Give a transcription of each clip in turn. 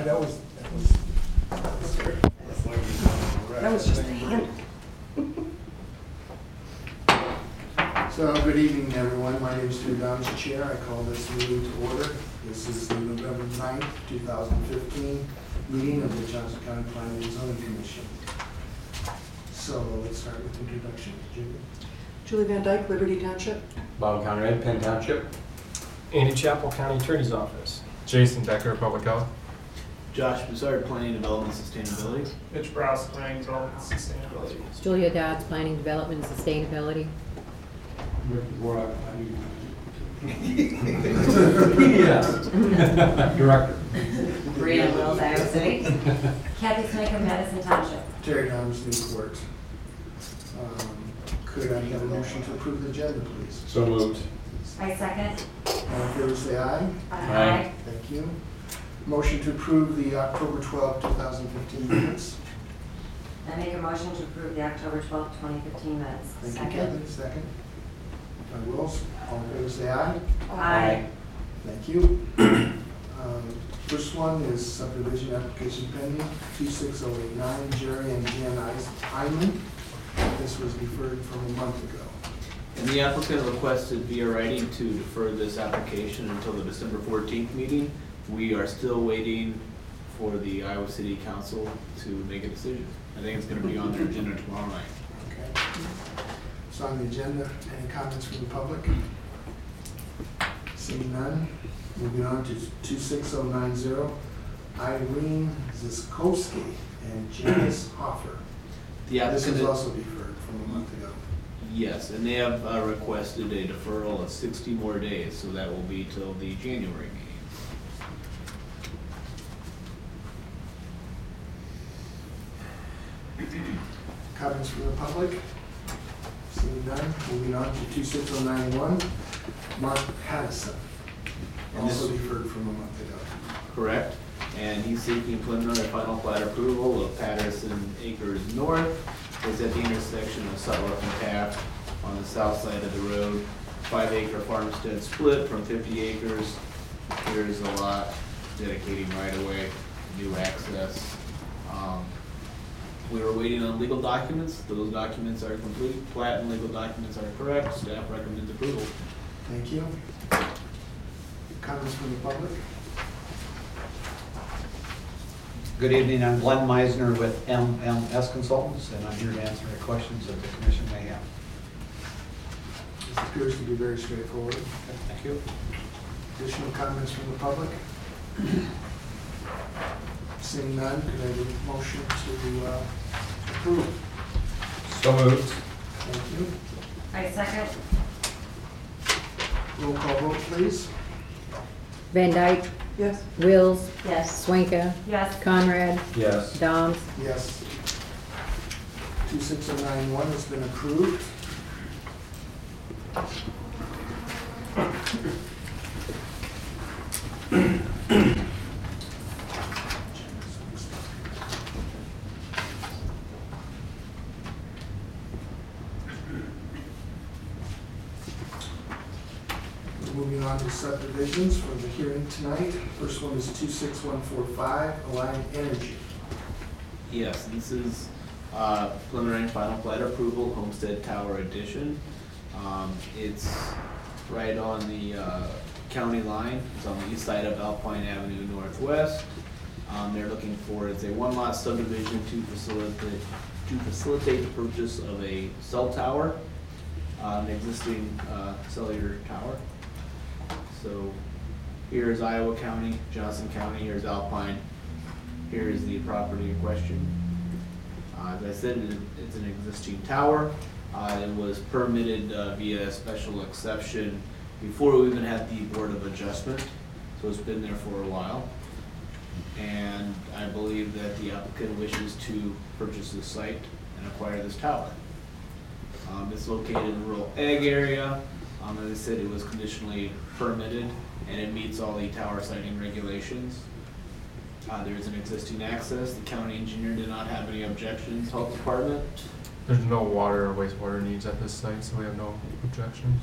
That was just a hand. So, good evening, everyone. My name is Stu Downs, Chair. I call this meeting to order. This is the November 9th, 2015 meeting of the Johnson County Planning and Zoning Commission. So, let's start with introductions. Julie Van Dyke, Liberty Township. Bob Conrad, Penn Township. Andy Chapel, County Attorney's Office. Jason Becker, Public Health. Josh Broussard, Planning, Development, Sustainability. Mitch Browse, Planning, Development, Sustainability. Julia Dodds, Planning, Development, and Sustainability. Yes. Director. Brianna Wills, Iowa City. Kathy Snicker, Madison Township. Terry Downs, Newport. Could I have a motion to approve the agenda, please? So moved. I second. All in favor, say aye. Aye. Thank you. Motion to approve the October 12, 2015 minutes. I make a motion to approve the October 12, 2015 minutes. Thank you, Second. Kevin. Second. By Wills. All in favor, say aye. Aye. Thank you. First one is subdivision application pending, 26089, Jerry and Jan Hyman. This was deferred from a month ago. And the applicant requested via writing to defer this application until the December 14th meeting. We are still waiting for the Iowa City Council to make a decision. I think it's going to be on their agenda tomorrow night. Okay. It's on the agenda. Any comments from the public? Seeing none. Moving on to 26090, Irene Ziskowski and Janice Hoffer. The This applicant was also deferred from a month ago. Yes, and they have requested a deferral of 60 more days, so that will be till the January meeting. Comments from the public? Seeing none. Moving on to 26091, Mark Pattison. And this- Also deferred from a month ago. Correct, and he's seeking preliminary final plat approval of Patterson Acres North. It's at the intersection of Sutliff and Taft on the south side of the road. 5-acre farmstead split from 50 acres. Here's a lot dedicating right away, new access. We were waiting on legal documents. Those documents are complete. Plat and legal documents are correct. Staff recommends approval. Thank you. Comments from the public? Good evening, I'm Glenn Meisner with MMS Consultants, and I'm here to answer any questions that the commission may have. This appears to be very straightforward. Thank you. Additional comments from the public? Seeing none, could I have a motion to approve? So moved. Thank you. I second. Roll call vote, please. Van Dyke, Yes. Wills, Yes. Swanka, Yes. Conrad, Yes. Doms. Yes. 26091 has been approved. Moving on to subdivisions for the hearing tonight. First one is 26145, Alliant Energy. Yes, this is preliminary and final plat approval, Homestead Tower Edition. It's right on the county line. It's on the east side of Alpine Avenue Northwest. They're looking for, it's a one-lot subdivision to facilitate the purchase of a cell tower, an existing cellular tower. So here's Iowa County, Johnson County, here's Alpine, here's the property in question. As I said, it's an existing tower. It was permitted via a special exception before we even had the Board of Adjustment, so it's been there for a while. And I believe that the applicant wishes to purchase this site and acquire this tower. It's located in a rural ag area. As I said, it was conditionally permitted and it meets all the tower siting regulations. There is an existing access. The county engineer did not have any objections. Health department. There's no water or wastewater needs at this site, so we have no objections.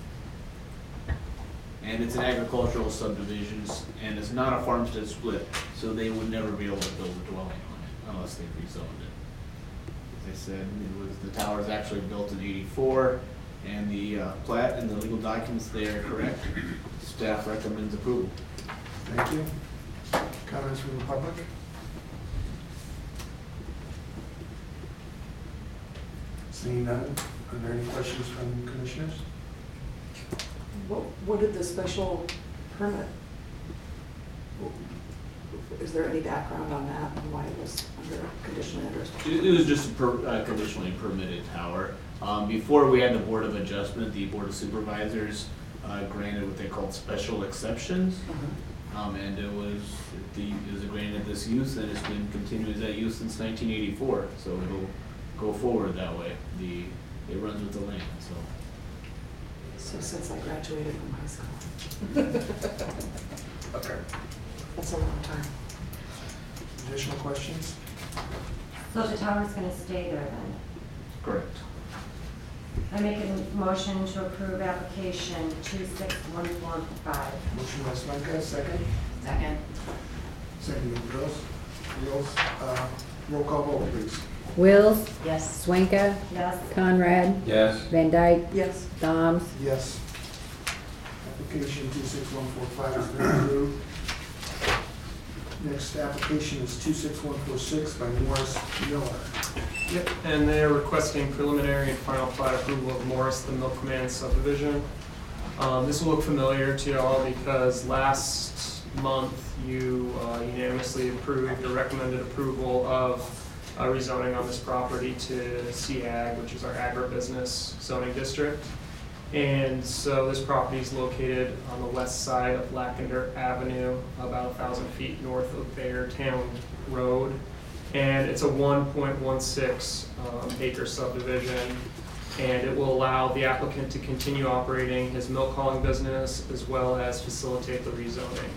And it's an agricultural subdivision, and it's not a farmstead split. so they would never be able to build a dwelling on it unless they rezoned it. As I said, the tower was actually built in '84, and the plat and the legal documents, they are correct. Staff recommends approval. Thank you. Comments from the public? Seeing none, are there any questions from commissioners? What did the special permit? Is there any background on that and why it was under conditional interest? It was just a conditionally permitted tower. Before we had the Board of Adjustment, the Board of Supervisors granted what they called special exceptions. And it was granted this use, and it's been continuing that use since 1984. So it'll go forward that way. It runs with the land, so. So since I graduated from high school. Okay. That's a long time. Additional questions? So the tower's gonna stay there then? Correct. I make a motion to approve application 26145. Motion by Svenka, second. Second. Second by Wills. Roll call vote, please. Wills, Yes. Swanka, Yes. Conrad, Yes. Van Dyke, Yes. Goms, Yes. Application 26145 has been approved. Next application is 26146 by Morris Miller. Yep, and they're requesting preliminary and final plat approval of Morris, the Milkman subdivision. This will look familiar to y'all because last month you unanimously approved or recommended approval of rezoning on this property to CAG, which is our agribusiness zoning district. And so this property is located on the west side of Lackender Avenue, about 1,000 feet north of Bayertown Road. And it's a 1.16 acre subdivision, and it will allow the applicant to continue operating his milk hauling business as well as facilitate the rezoning.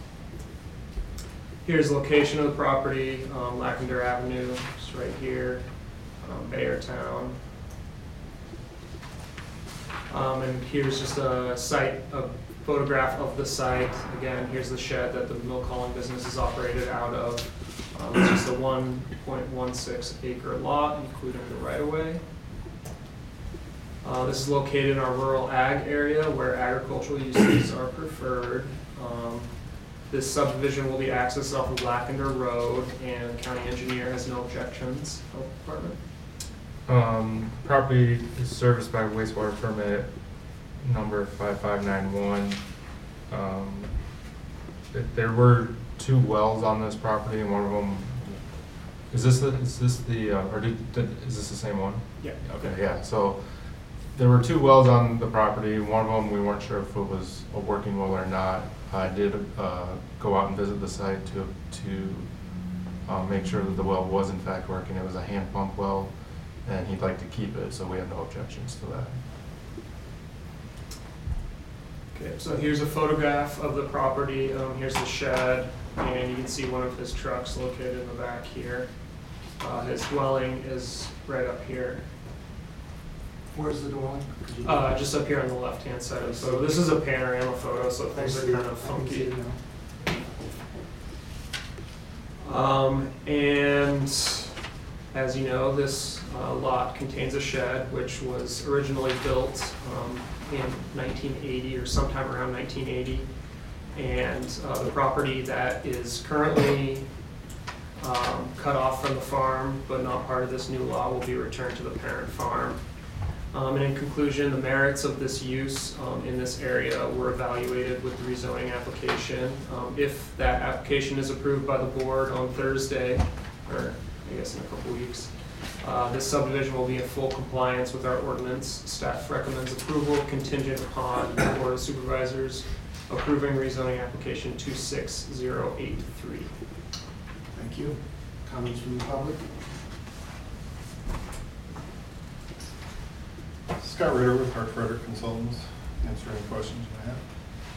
Here's the location of the property, Lackender Avenue, just right here, Bayertown. And here's just a photograph of the site. Again, here's the shed that the milk hauling business is operated out of. It's just a 1.16 acre lot, including the right-of-way. This is located in our rural ag area where agricultural uses are preferred. This subdivision will be accessed off of Lackender Road, and the county engineer has no objections. Health Department. Property is serviced by wastewater permit number 5591. There were 2 wells on this property, and one of them, is this the same one? Yeah. Okay, yeah, so there were 2 wells on the property. One of them, we weren't sure if it was a working well or not. I did go out and visit the site to make sure that the well was in fact working. It was a hand pump well, and he'd like to keep it, so we have no objections to that. Okay, so here's a photograph of the property. Here's the shed, and you can see one of his trucks located in the back here. His dwelling is right up here. Where's the dwelling? Just up here on the left-hand side of the photo. This is a panorama photo, so things are kind of funky. And as you know, this lot contains a shed which was originally built in 1980 or sometime around 1980. And the property that is currently cut off from the farm but not part of this new law will be returned to the parent farm. And in conclusion, the merits of this use in this area were evaluated with the rezoning application. If that application is approved by the board on Thursday, or I guess in a couple weeks, this subdivision will be in full compliance with our ordinance. Staff recommends approval contingent upon the Board of Supervisors approving rezoning application 26083. Thank you. Comments from the public? Scott Ritter with Hart Frederick Consultants. Answer any questions you have.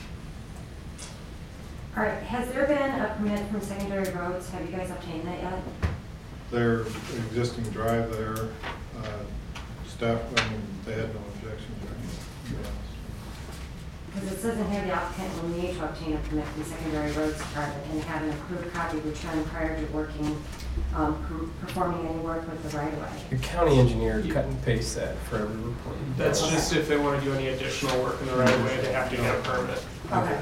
All right, has there been a permit from Secondary Roads? Have you guys obtained that yet? There's an existing drive there. Staff, they had no objections or anything. Because it says in here the applicant will need to obtain a permit from secondary roads department and have an approved copy returned prior to working, performing any work with the right of way. The county engineer cut and paste that for every report. That's just if they want to do any additional work in the right of way, they have to get a permit. Okay.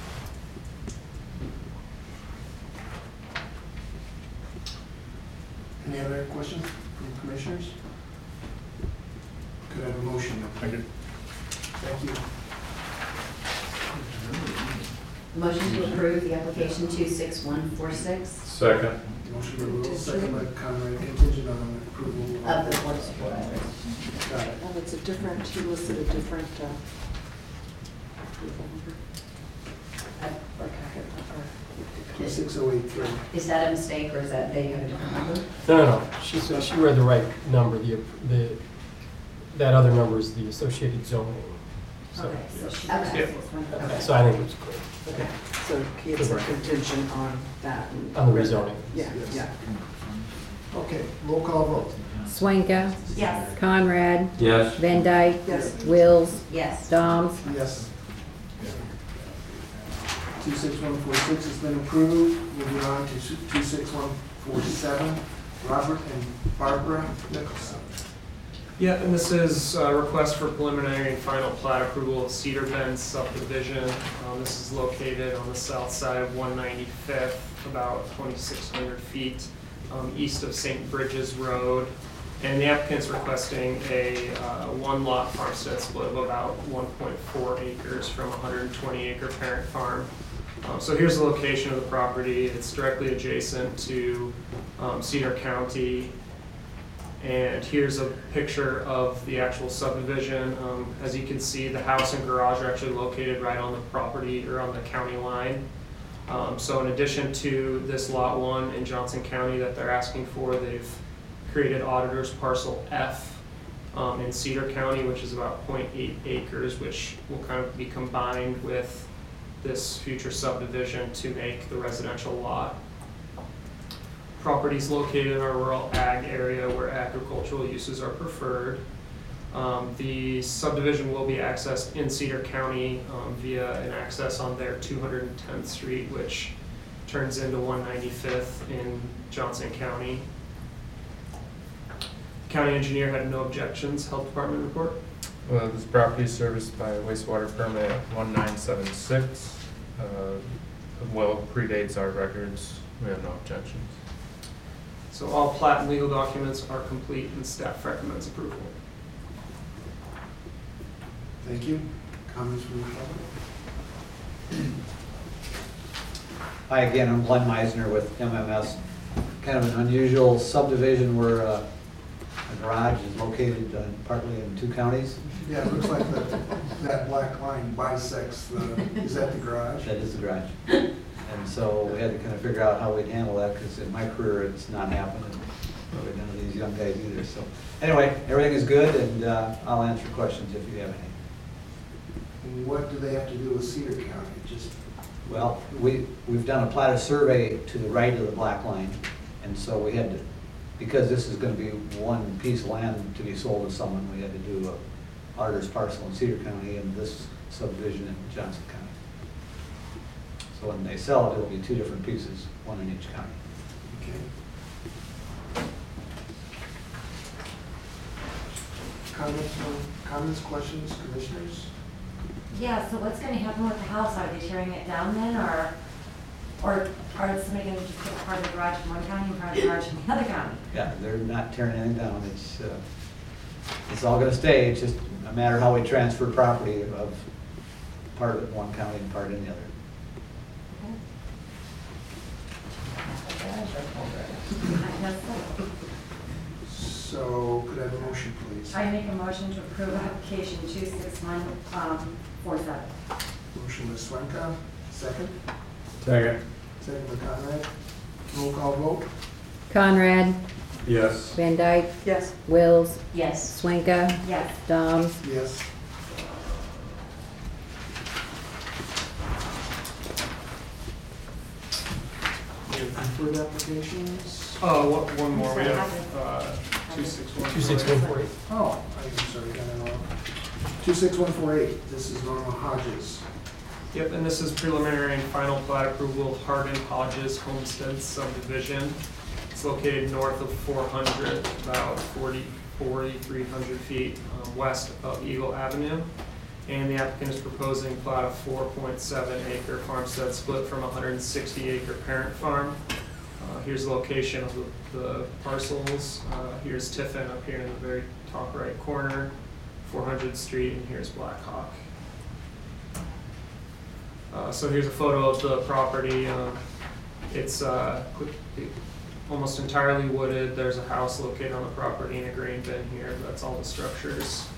Any other questions from commissioners? Could I have a motion? Thank you. Thank you. Motion to approve the application 26146 Second. Motion by Rule, second by Conrad, contingent on approval. of the Board of Supervisors. Got it. Oh, it's a different, he listed a different, approval number. Or packet, or. 26083. Is that a mistake or is that they have a different number? No. She read the right number. That other number is the associated zoning. So, Okay, so she Okay. does Yeah. this one. Okay. so I think it was great. Okay, so it's a contingent on that. and- On the rezoning. Yeah, Yes. yeah. Okay, roll call vote. Swanka, Yes. Conrad, Yes. Van Dyke, Yes. Wills, Yes. Doms, Yes. 26146 has been approved. Moving on to 26147, Robert and Barbara Nicholson. Yeah, and this is a request for preliminary and final plat approval of Cedar Bend subdivision. This is located on the south side of 195th, about 2,600 feet east of St. Bridges Road. And the applicant's requesting a one-lot farmstead split of about 1.4 acres from a 120-acre parent farm. So here's the location of the property. It's directly adjacent to Cedar County. And here's a picture of the actual subdivision. As you can see, the house and garage are actually located right on the property or on the county line. So in addition to this lot 1 in Johnson County that they're asking for, they've created Auditor's Parcel F in Cedar County, which is about 0.8 acres, which will kind of be combined with this future subdivision to make the residential lot. Properties located in our rural ag area where agricultural uses are preferred. The subdivision will be accessed in Cedar County via an access on their 210th Street, which turns into 195th in Johnson County. The county engineer had no objections. Health Department report. This property is serviced by wastewater permit 1976. Well, predates our records. We have no objections. So all plat and legal documents are complete and staff recommends approval. Thank you. Comments from the public? Hi again, I'm Glenn Meisner with MMS. Kind of an unusual subdivision where a garage is located partly in 2 counties. Yeah, it looks like that black line bisects is that the garage? That is the garage. And so we had to kind of figure out how we'd handle that, because in my career, it's not happened, and probably none of these young guys either. So anyway, everything is good, and I'll answer questions if you have any. And what do they have to do with Cedar County? Just Well, we've done a platted survey to the right of the black line, and so we had to, because this is going to be one piece of land to be sold to someone, we had to do a auditor's parcel in Cedar County and this subdivision in Johnson County. So when they sell it, it'll be 2 different pieces, one in each county. okay. Comments, questions, commissioners? Yeah, so what's gonna happen with the house? Are they tearing it down then, or are somebody gonna just put part of the garage in one county and part of the garage in the other county? Yeah, they're not tearing anything down. It's all going to stay. It's just a matter of how we transfer property of part of one county and part in the other. I guess so. So could I have a motion, please? I make a motion to approve application 26147. Motion by Swanka, second. Second. Second by Conrad. Roll call vote. Conrad, Yes. Van Dyke, Yes. Wills, Yes. Swanka, Yes. Doms, Yes. Any further applications? One more. We have 26148. Oh, I'm sorry, got it all. 26148, this is Norma Hodges. Yep, and this is preliminary and final plat approval of Hardin Hodges Homestead subdivision. It's located north of 400, about 4,300 feet west of Eagle Avenue. And the applicant is proposing a plat of 4.7 acre farmstead split from a 160 acre parent farm. Here's the location of the parcels. Here's Tiffin up here in the very top right corner, 400th Street, and here's Black Hawk. So here's a photo of the property. It's almost entirely wooded. There's a house located on the property and a grain bin here. That's all the structures.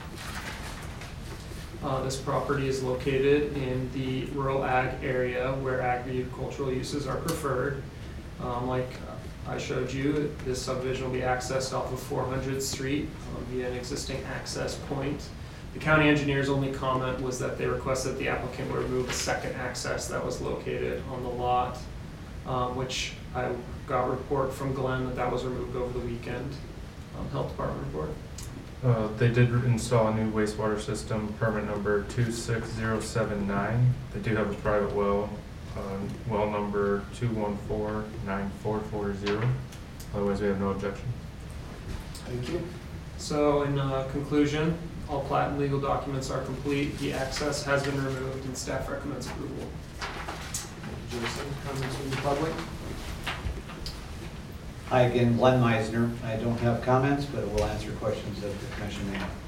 This property is located in the rural ag area where agricultural uses are preferred. Like I showed you, this subdivision will be accessed off of 400th Street via an existing access point. The county engineer's only comment was that they requested the applicant would remove a second access that was located on the lot, which I got a report from Glenn that was removed over the weekend. Health Department report. They did install a new wastewater system, permit number 26079. They do have a private well, well number 2149440. Otherwise, we have no objection. Thank you. So in conclusion, all plat and legal documents are complete. The access has been removed and staff recommends approval. Jason, comments from the public? Hi again, Glenn Meisner. I don't have comments, but will answer questions that the commission may have.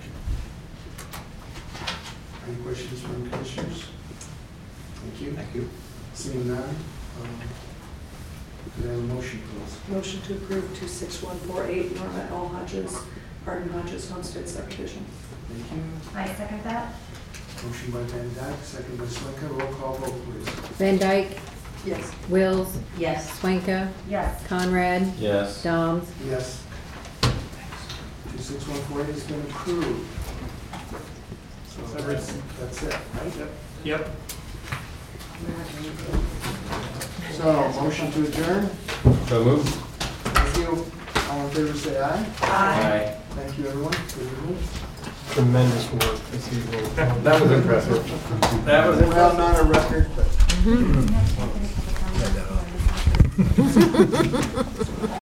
Any questions from commissioners? Thank you. Thank you. Seeing none, could I have a motion, please? Motion to approve 26148 Norma L. Hodges, Hardin Hodges Homestead subdivision. Thank you. I second that. Motion by Van Dyke, second by Swanka. Roll call vote, please. Van Dyke, Yes. Wills, Yes. Swanka, Yes. Conrad, Yes. Doms. Yes. 26148 has been approved. So that's it, right? Yep. So, motion to adjourn. So moved. Thank you. All in favor, say aye. Aye. Thank you, everyone. Good evening. Tremendous work this evening. That was impressive. That was Well, not a record, but.